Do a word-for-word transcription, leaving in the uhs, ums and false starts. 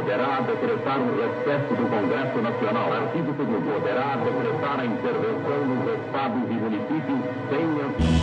poderá decretar um recesso do Congresso Nacional. Artigo segundo. Poderá decretar a intervenção nos estados e municípios sem